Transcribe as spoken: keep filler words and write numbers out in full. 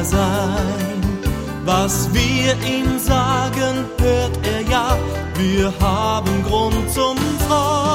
er sein. Was wir ihm sagen, hört er ja, wir haben Grund zum Freuen.